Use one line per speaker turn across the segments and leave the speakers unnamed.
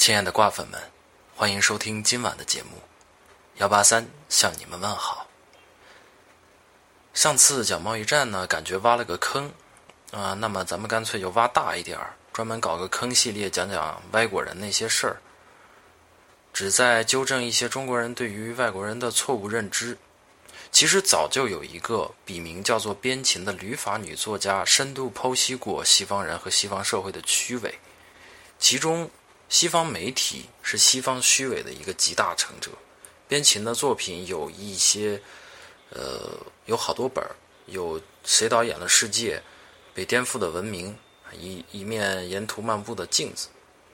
亲爱的挂粉们，欢迎收听今晚的节目183向你们问好。上次讲贸易战呢，感觉挖了个坑那么咱们干脆就挖大一点，专门搞个坑系列，讲讲外国人那些事儿，旨在纠正一些中国人对于外国人的错误认知。其实早就有一个笔名叫做边琴的旅法女作家深度剖析过西方人和西方社会的虚伪，其中西方媒体是西方虚伪的一个集大成者。边琴的作品有一些有好多本，有谁导演了世界、被颠覆的文明、一面沿途漫步的镜子。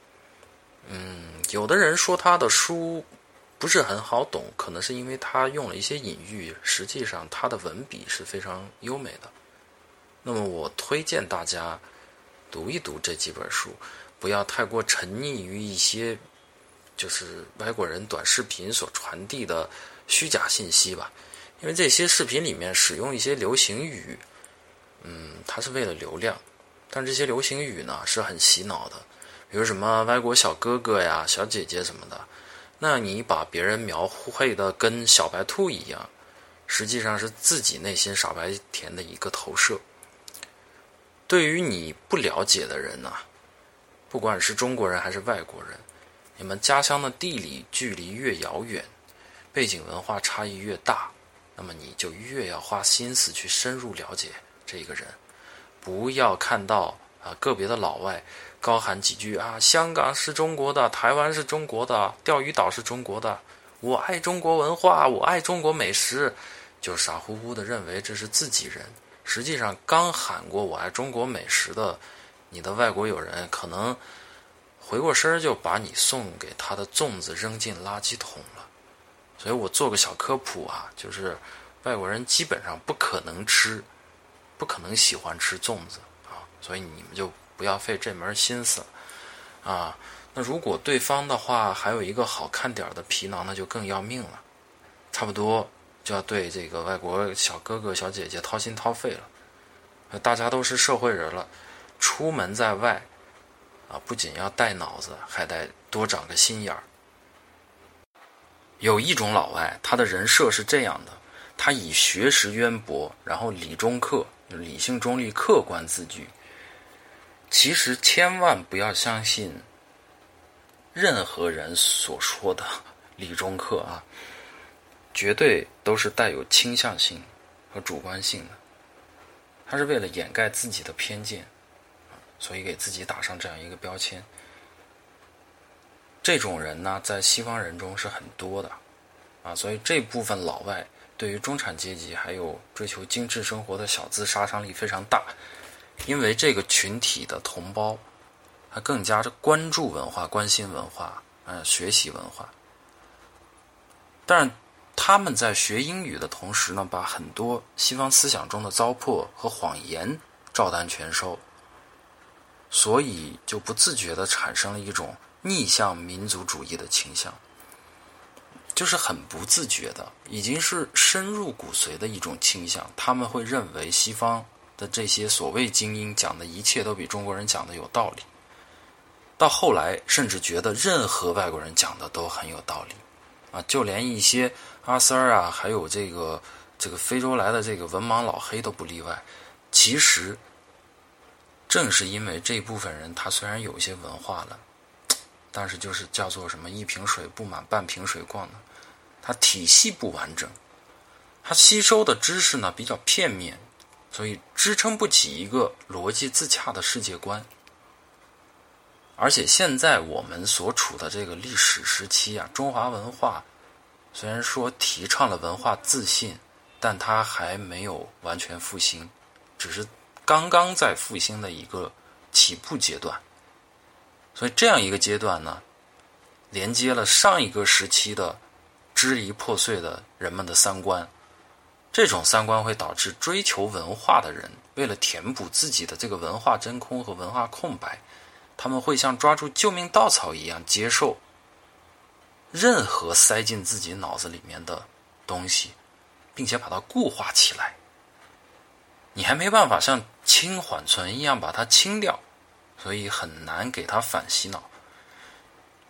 有的人说他的书不是很好懂，可能是因为他用了一些隐喻，实际上他的文笔是非常优美的。那么我推荐大家读一读这几本书，不要太过沉溺于一些就是外国人短视频所传递的虚假信息吧。因为这些视频里面使用一些流行语，它是为了流量，但这些流行语呢是很洗脑的，比如什么外国小哥哥呀、小姐姐什么的，那你把别人描绘的跟小白兔一样，实际上是自己内心傻白甜的一个投射。对于你不了解的人不管是中国人还是外国人，你们家乡的地理距离越遥远，背景文化差异越大，那么你就越要花心思去深入了解这个人。不要看到个别的老外高喊几句香港是中国的，台湾是中国的，钓鱼岛是中国的，我爱中国文化，我爱中国美食，就傻乎乎的认为这是自己人。实际上刚喊过我爱中国美食的你的外国友人，可能回过身就把你送给他的粽子扔进垃圾桶了。所以我做个小科普就是外国人基本上不可能喜欢吃粽子所以你们就不要费这门心思了那如果对方的话还有一个好看点的皮囊，那就更要命了，差不多就要对这个外国小哥哥小姐姐掏心掏肺了。大家都是社会人了，出门在外不仅要带脑子，还得多长个心眼儿。有一种老外，他的人设是这样的，他以学识渊博，然后理中客，理性中立客观自居。其实千万不要相信任何人所说的理中客绝对都是带有倾向性和主观性的，他是为了掩盖自己的偏见，所以给自己打上这样一个标签。这种人呢，在西方人中是很多的所以这部分老外对于中产阶级还有追求精致生活的小资杀伤力非常大。因为这个群体的同胞他更加关注文化、关心文化学习文化，但是他们在学英语的同时呢，把很多西方思想中的糟粕和谎言照单全收，所以就不自觉地产生了一种逆向民族主义的倾向，就是很不自觉的，已经是深入骨髓的一种倾向。他们会认为西方的这些所谓精英讲的一切都比中国人讲的有道理，到后来甚至觉得任何外国人讲的都很有道理就连一些阿 Sir 还有这个非洲来的这个文盲老黑都不例外。其实正是因为这部分人他虽然有一些文化了，但是就是叫做什么一瓶水不满半瓶水逛的，他体系不完整，他吸收的知识呢比较片面，所以支撑不起一个逻辑自洽的世界观。而且现在我们所处的这个历史时期中华文化虽然说提倡了文化自信，但它还没有完全复兴，只是刚刚在复兴的一个起步阶段。所以这样一个阶段呢，连接了上一个时期的支离破碎的人们的三观。这种三观会导致追求文化的人为了填补自己的这个文化真空和文化空白，他们会像抓住救命稻草一样接受任何塞进自己脑子里面的东西，并且把它固化起来。你还没办法像清缓存一样把它清掉，所以很难给它反洗脑。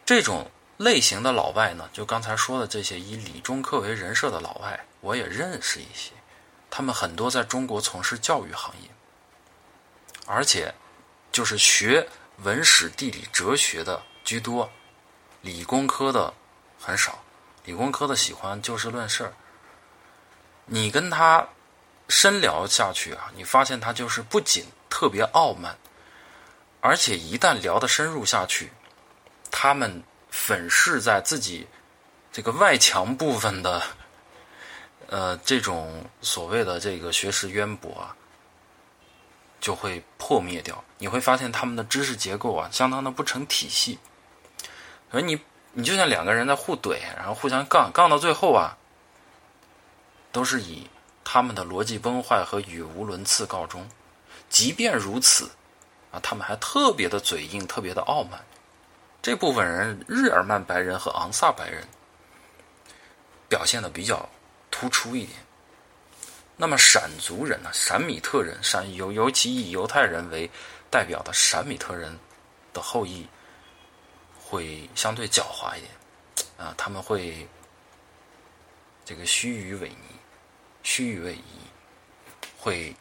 这种类型的老外呢，就刚才说的这些以理中客为人设的老外，我也认识一些，他们很多在中国从事教育行业，而且就是学文史地理哲学的居多，理工科的很少，理工科的喜欢就事论事。你跟他深聊下去啊，你发现他就是不仅特别傲慢，而且一旦聊得深入下去，他们粉饰在自己这个外墙部分的这种所谓的这个学识渊博啊，就会破灭掉。你会发现他们的知识结构啊相当的不成体系，而你就像两个人在互怼，然后互相杠到最后啊，都是以他们的逻辑崩坏和语无伦次告终。即便如此啊，他们还特别的嘴硬，特别的傲慢。这部分人，日耳曼白人和昂萨白人表现的比较突出一点。那么闪族人呢，闪米特人，尤其以犹太人为代表的闪米特人的后裔会相对狡猾一点啊，他们会这个虚与委蛇，会。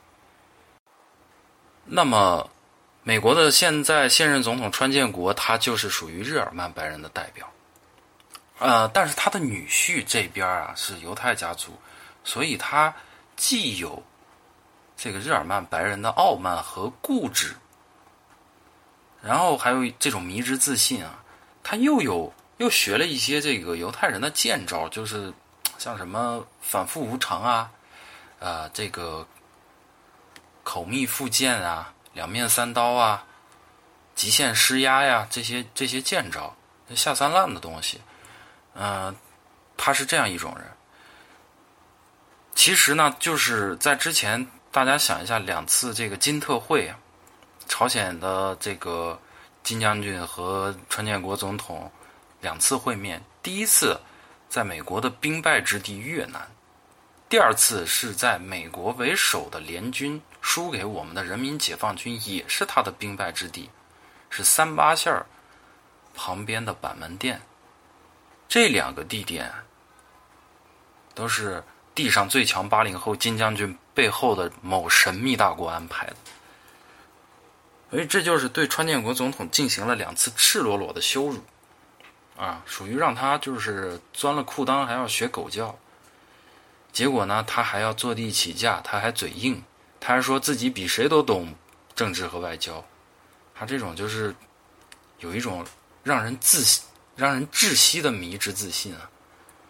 那么美国的现任总统川建国，他就是属于日耳曼白人的代表，但是他的女婿这边啊是犹太家族，所以他既有这个日耳曼白人的傲慢和固执，然后还有这种迷之自信啊，他又学了一些这个犹太人的剑招，就是像什么反复无常啊，这个口蜜腹剑啊，两面三刀啊，极限施压呀，这些剑招，下三滥的东西，他是这样一种人。其实呢，就是在之前，大家想一下，两次这个金特会啊，朝鲜的这个金将军和川建国总统两次会面，第一次在美国的兵败之地越南，第二次是在美国为首的联军输给我们的人民解放军，也是他的兵败之地，是38线旁边的板门店。这两个地点都是地上最强80后金将军背后的某神秘大国安排的，所以这就是对川建国总统进行了2次赤裸裸的羞辱啊，属于让他就是钻了裤裆还要学狗叫。结果呢，他还要坐地起价，他还嘴硬，他还说自己比谁都懂政治和外交。他这种就是有一种让人窒息的迷之自信啊。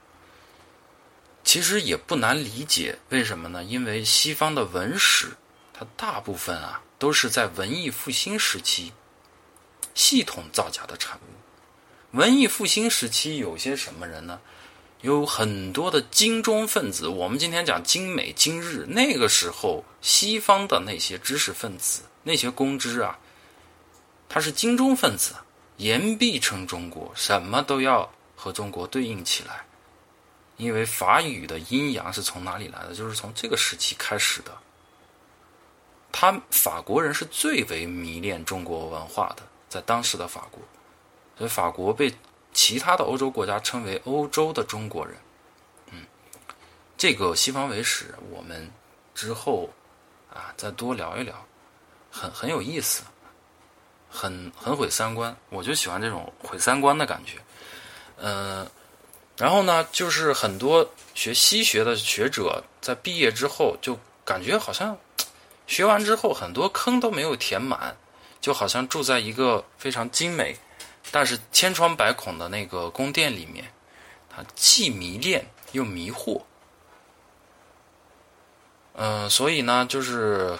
其实也不难理解，为什么呢？因为西方的文史，它大部分啊都是在文艺复兴时期系统造假的产物。文艺复兴时期有些什么人呢？有很多的精中分子，我们今天讲精美精日，那个时候西方的那些知识分子，那些公知啊，他是精中分子，言必称中国，什么都要和中国对应起来。因为法语的阴阳是从哪里来的？就是从这个时期开始的。法国人是最为迷恋中国文化的，在当时的法国，所以法国被其他的欧洲国家称为欧洲的中国人。这个西方伪史我们之后啊再多聊一聊，很有意思，很毁三观，我就喜欢这种毁三观的感觉。然后呢，就是很多学西学的学者在毕业之后就感觉好像学完之后很多坑都没有填满，就好像住在一个非常精美但是千疮百孔的那个宫殿里面，它既迷恋又迷惑。所以呢，就是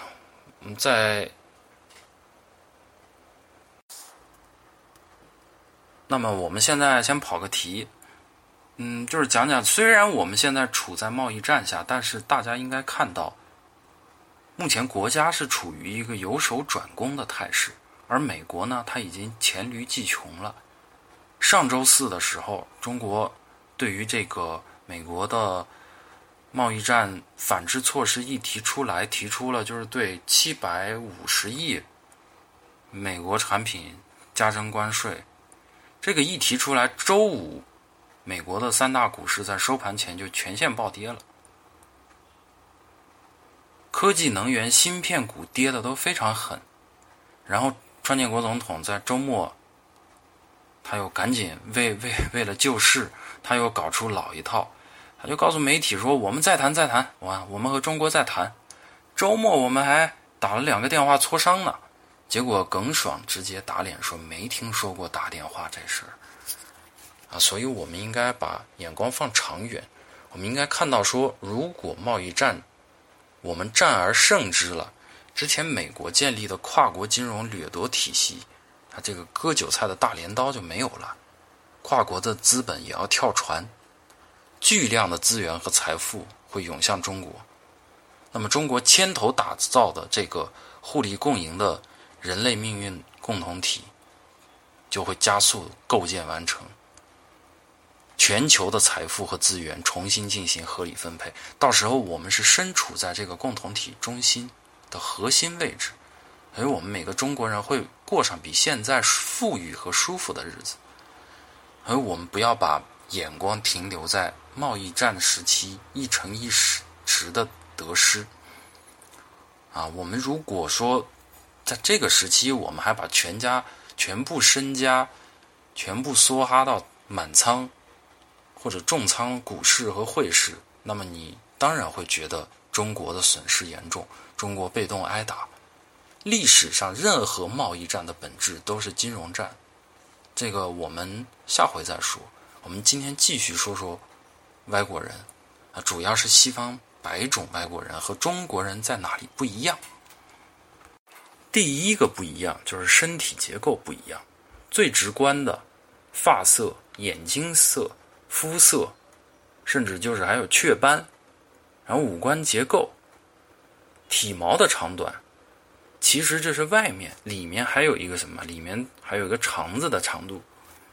那么我们现在先跑个题，就是讲讲，虽然我们现在处在贸易战下，但是大家应该看到，目前国家是处于一个由守转攻的态势，而美国呢，它已经黔驴技穷了。上周四的时候，中国对于这个美国的贸易战反制措施一提出来，提出了就是对750亿美国产品加征关税， 这个一提出来，周五美国的3大股市在收盘前就全线暴跌了，科技、能源、芯片股跌的都非常狠。然后川建国总统在周末，他又赶紧为了救市，他又搞出老一套，他就告诉媒体说：“我们再谈，我们和中国再谈。”周末我们还打了2个电话磋商呢。结果耿爽直接打脸说没听说过打电话这事儿啊，所以我们应该把眼光放长远，我们应该看到说，如果贸易战我们战而胜之了，之前美国建立的跨国金融掠夺体系，它这个割韭菜的大镰刀就没有了，跨国的资本也要跳船，巨量的资源和财富会涌向中国，那么中国牵头打造的这个互利共赢的人类命运共同体就会加速构建完成，全球的财富和资源重新进行合理分配，到时候我们是身处在这个共同体中心的核心位置，而我们每个中国人会过上比现在富裕和舒服的日子，而我们不要把眼光停留在贸易战时期一城一池的得失啊！我们如果说在这个时期我们还把全部身家全部梭哈到满仓或者重仓股市和汇市，那么你当然会觉得中国的损失严重，中国被动挨打。历史上任何贸易战的本质都是金融战，这个我们下回再说。我们今天继续说说外国人啊，主要是西方白种外国人和中国人在哪里不一样。第一个不一样就是身体结构不一样，最直观的发色、眼睛色、肤色，甚至就是还有雀斑，然后五官结构、体毛的长短，其实这是外面，里面还有一个什么？里面还有一个肠子的长度。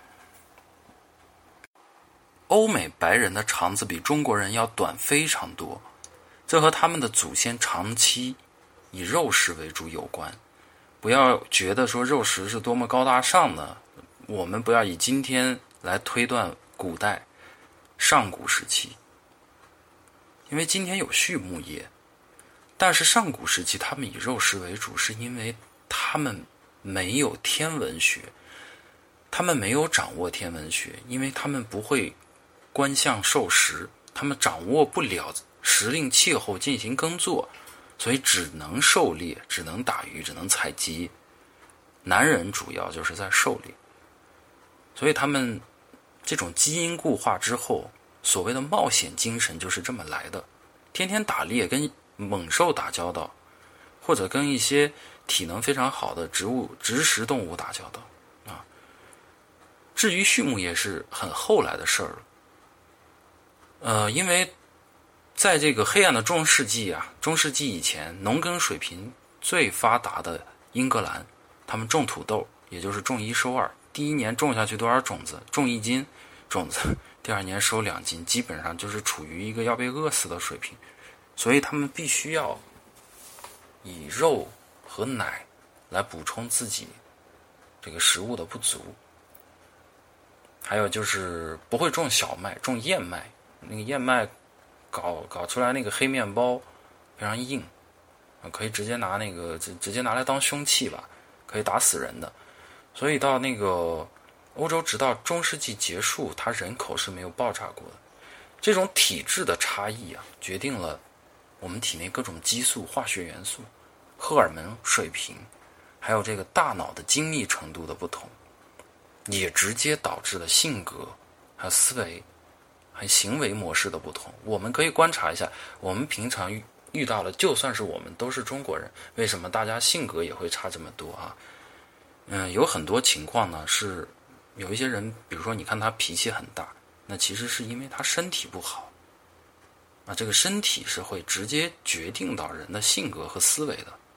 欧美白人的肠子比中国人要短非常多，这和他们的祖先长期以肉食为主有关。不要觉得说肉食是多么高大上的，我们不要以今天来推断古代上古时期，因为今天有畜牧业，但是上古时期他们以肉食为主，是因为他们没有天文学，他们没有掌握天文学，因为他们不会观象授时，他们掌握不了时令气候进行耕作，所以只能狩猎，只能打鱼，只能采集。男人主要就是在狩猎，所以他们这种基因固化之后，所谓的冒险精神就是这么来的，天天打猎，跟猛兽打交道，或者跟一些体能非常好的植食动物打交道啊。至于畜牧业是很后来的事儿了，因为在这个黑暗的中世纪以前，农耕水平最发达的英格兰，他们种土豆，也就是种1收2，第一年种下去多少种子，种1斤种子，第2年收2斤，基本上就是处于一个要被饿死的水平，所以他们必须要以肉和奶来补充自己这个食物的不足。还有就是不会种小麦，种燕麦，那个燕麦搞出来那个黑面包非常硬，可以直接拿来当凶器吧，可以打死人的。所以到那个欧洲，直到中世纪结束，它人口是没有爆炸过的。这种体质的差异啊，决定了我们体内各种激素、化学元素、荷尔蒙水平，还有这个大脑的精密程度的不同，也直接导致了性格、还有思维、还有行为模式的不同。我们可以观察一下，我们平常遇到了，就算是我们都是中国人，为什么大家性格也会差这么多啊？有很多情况呢，是有一些人，比如说你看他脾气很大，那其实是因为他身体不好。这个身体是会直接决定到人的性格和思维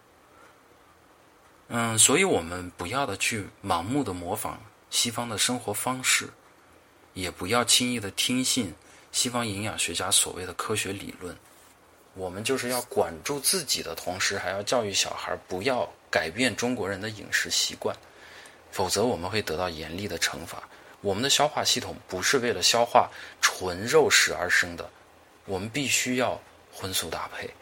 的。所以我们不要去盲目的模仿西方的生活方式，也不要轻易的听信西方营养学家所谓的科学理论。我们就是要管住自己的同时，还要教育小孩不要改变中国人的饮食习惯，否则我们会得到严厉的惩罚。 我们的消化系统不是为了消化纯肉食而生的，我们必须要荤素搭配。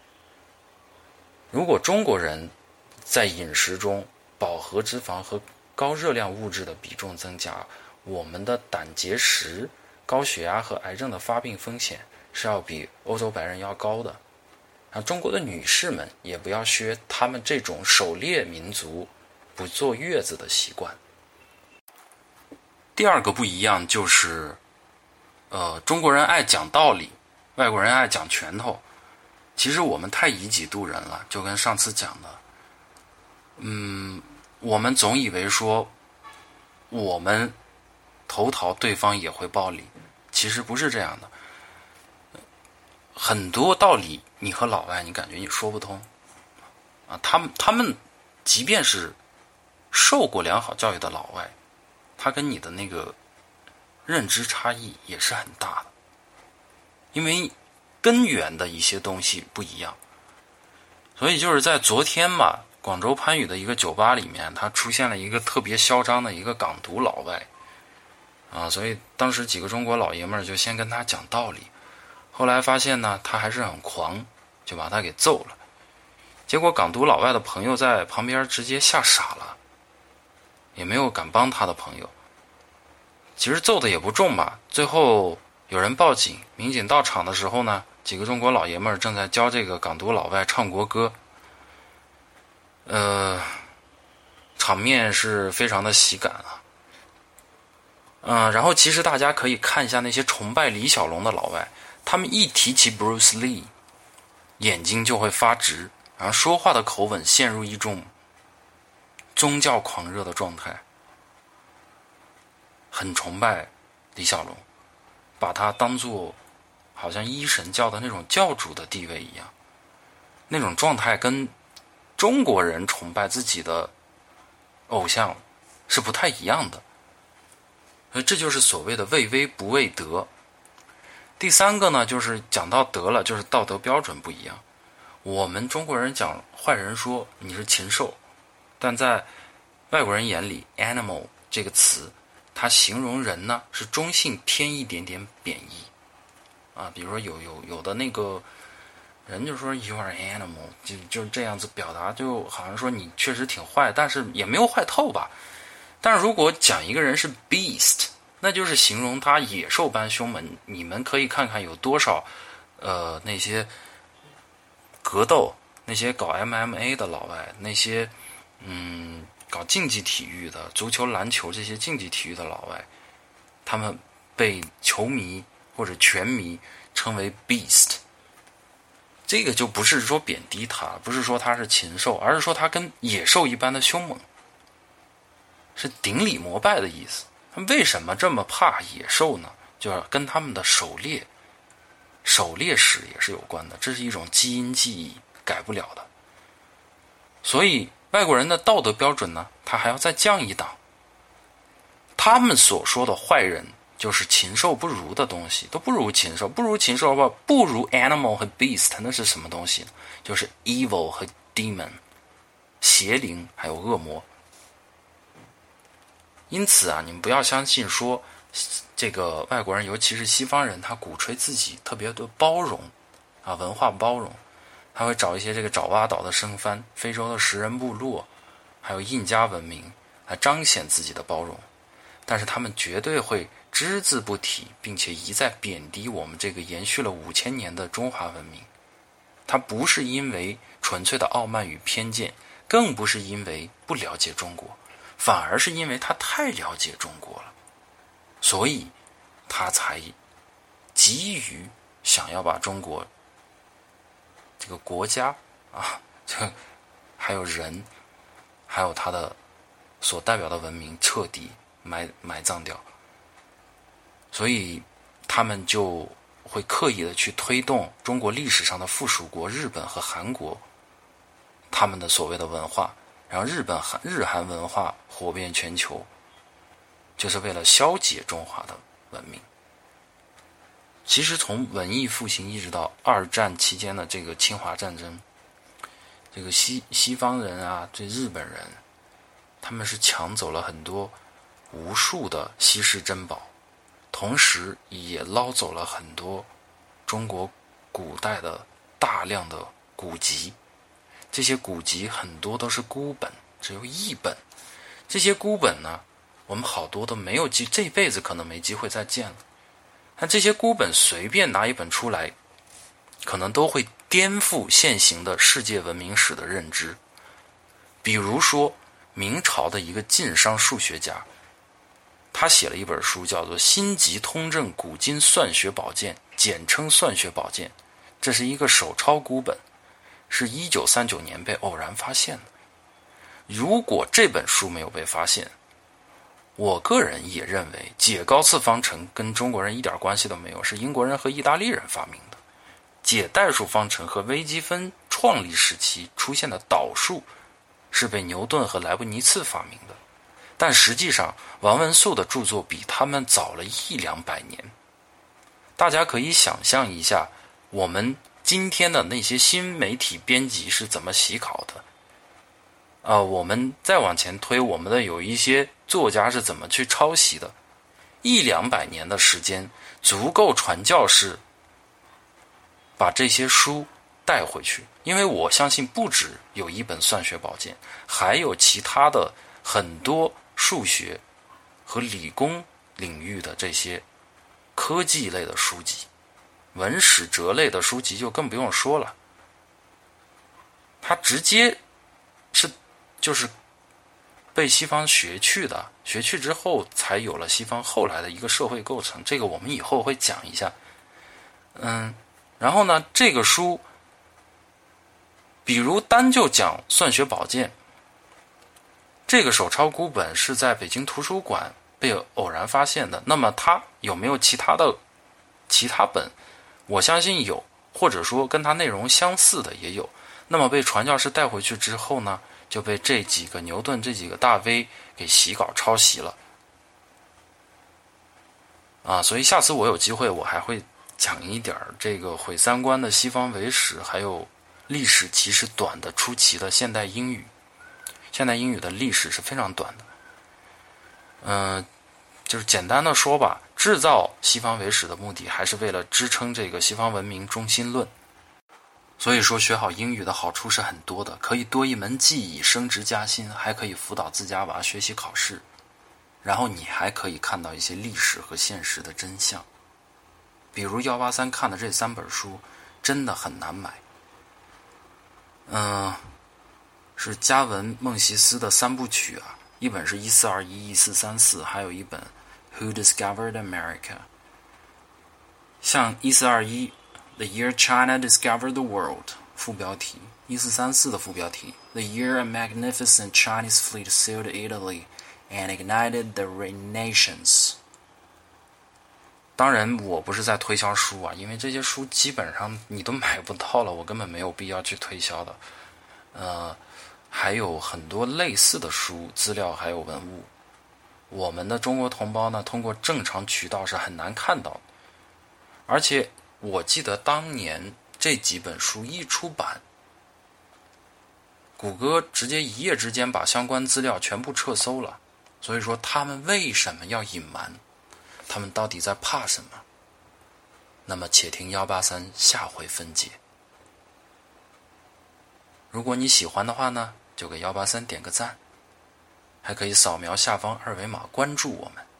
如果中国人在饮食中饱和脂肪和高热量物质的比重增加，我们的胆结石、高血压和癌症的发病风险是要比欧洲白人要高的。中国的女士们也不要学他们这种狩猎民族不坐月子的习惯。第二个不一样就是，中国人爱讲道理，外国人爱讲拳头。其实我们太以己度人了，就跟上次讲的，我们总以为说我们投桃对方也会报李，其实不是这样的。很多道理你和老外你感觉你说不通啊，他们即便是受过良好教育的老外，他跟你的那个认知差异也是很大的，因为根源的一些东西不一样。所以就是在昨天吧，广州番禺的一个酒吧里面，他出现了一个特别嚣张的一个港独老外啊，所以当时几个中国老爷们儿就先跟他讲道理，后来发现呢他还是很狂，就把他给揍了。结果港独老外的朋友在旁边直接吓傻了，也没有敢帮他的朋友。其实揍的也不重吧，最后有人报警，民警到场的时候呢，几个中国老爷们儿正在教这个港独老外唱国歌，场面是非常的喜感啊。然后其实大家可以看一下那些崇拜李小龙的老外，他们一提起 Bruce Lee， 眼睛就会发直，然后说话的口吻陷入一种宗教狂热的状态，很崇拜李小龙，把他当作好像一神教的那种教主的地位一样，那种状态跟中国人崇拜自己的偶像是不太一样的。所以这就是所谓的畏威不畏德。第三个呢，就是讲到德了，就是道德标准不一样。我们中国人讲坏人说你是禽兽，但在外国人眼里 animal 这个词它形容人呢是中性偏一点点贬义啊。比如说有的那个人就说 you are animal， 就这样子表达，就好像说你确实挺坏，但是也没有坏透吧。但是如果讲一个人是 beast， 那就是形容他野兽般凶猛。你们可以看看有多少那些格斗，那些搞 MMA 的老外，那些搞竞技体育的足球篮球这些竞技体育的老外，他们被球迷或者拳迷称为 beast。 这个就不是说贬低他，不是说他是禽兽，而是说他跟野兽一般的凶猛，是顶礼膜拜的意思。他们为什么这么怕野兽呢？就是跟他们的狩猎史也是有关的，这是一种基因记忆，改不了的。所以外国人的道德标准呢，他还要再降一档。他们所说的坏人就是禽兽不如的东西，都不如禽兽，不如禽兽吧，不如 animal 和 beast， 那是什么东西呢？就是 evil 和 demon， 邪灵还有恶魔。因此啊，你们不要相信说这个外国人，尤其是西方人，他鼓吹自己特别的包容啊，文化包容。他会找一些这个爪哇岛的生番、非洲的食人部落，还有印加文明来彰显自己的包容，但是他们绝对会只字不提，并且一再贬低我们这个延续了5000年的中华文明。他不是因为纯粹的傲慢与偏见，更不是因为不了解中国，反而是因为他太了解中国了，所以他才急于想要把中国这个国家啊，还有人，还有他的所代表的文明彻底埋葬掉。所以他们就会刻意的去推动中国历史上的附属国日本和韩国他们的所谓的文化，然后日韩文化火遍全球，就是为了消解中华的文明。其实从文艺复兴一直到二战期间的这个侵华战争，这个西方人啊，这日本人，他们是抢走了很多无数的稀世珍宝，同时也捞走了很多中国古代的大量的古籍。这些古籍很多都是孤本，只有一本。这些孤本呢，我们好多都没有这辈子可能没机会再见了。但这些孤本随便拿一本出来，可能都会颠覆现行的世界文明史的认知。比如说明朝的一个晋商数学家，他写了一本书叫做《新集通证古今算学宝鉴》，简称算学宝鉴。这是一个手抄孤本，是1939年被偶然发现的。如果这本书没有被发现，我个人也认为解高次方程跟中国人一点关系都没有，是英国人和意大利人发明的。解代数方程和微积分创立时期出现的导数是被牛顿和莱布尼茨发明的，但实际上王文素的著作比他们早了100-200年。大家可以想象一下，我们今天的那些新媒体编辑是怎么洗稿的。我们再往前推，我们的有一些作家是怎么去抄袭的。100-200年的时间足够传教士把这些书带回去，因为我相信不止有一本算学宝鉴，还有其他的很多数学和理工领域的这些科技类的书籍，文史哲类的书籍就更不用说了。它直接就是被西方学去的，学去之后才有了西方后来的一个社会构成，这个我们以后会讲一下。然后呢，这个书比如单就讲算学宝鉴，这个手抄孤本是在北京图书馆被偶然发现的，那么它有没有其他本？我相信有，或者说跟它内容相似的也有。那么被传教士带回去之后呢，就被这几个牛顿这几个大 V 给洗稿抄袭了所以下次我有机会我还会讲一点这个毁三观的西方伪史，还有历史其实短的出奇的现代英语。现代英语的历史是非常短的。就是简单的说吧，制造西方伪史的目的还是为了支撑这个西方文明中心论。所以说学好英语的好处是很多的，可以多一门技艺，升职加薪，还可以辅导自家娃学习考试，然后你还可以看到一些历史和现实的真相。比如183看的这3本书真的很难买。是加文孟西斯的3部曲一本是1421、1434，还有一本 Who Discovered America。 像1421 The Year China Discovered the World 副标题，1434的副标题 The Year a Magnificent Chinese Fleet Sailed Italy and Ignited the Renaissance。 当然我不是在推销书因为这些书基本上你都买不到了，我根本没有必要去推销的。还有很多类似的书资料还有文物，我们的中国同胞呢通过正常渠道是很难看到的。而且我记得当年这几本书一出版，谷歌直接一夜之间把相关资料全部撤搜了。所以说他们为什么要隐瞒？他们到底在怕什么？那么且听183下回分解。如果你喜欢的话呢，就给183点个赞，还可以扫描下方2维码关注我们。